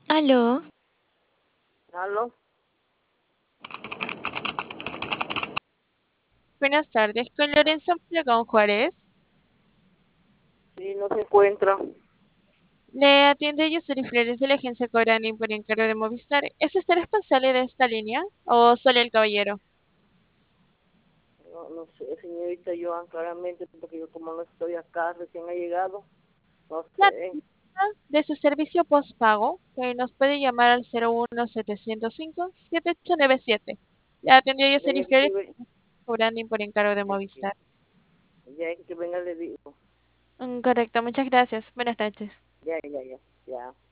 Aló, ¿Aló? buenas tardes, con Lorenzo Obregón Juárez. Sí, no se encuentra. Le atiende Yusuri Flores de la agencia Corani por encargo de Movistar. ¿Es usted responsable de esta línea o solo el caballero? No, no sé, señorita Joan, claramente, porque yo como no estoy acá, recién ha llegado, no La sé. de su servicio postpago, que nos puede llamar al 01-705-7897. Le atendió Ya, Yusuri ya Flores que, Corani por encargo de ya que, Movistar. ya que venga le digo. Correcto, muchas gracias. Buenas noches. Ya, ya, ya, ya.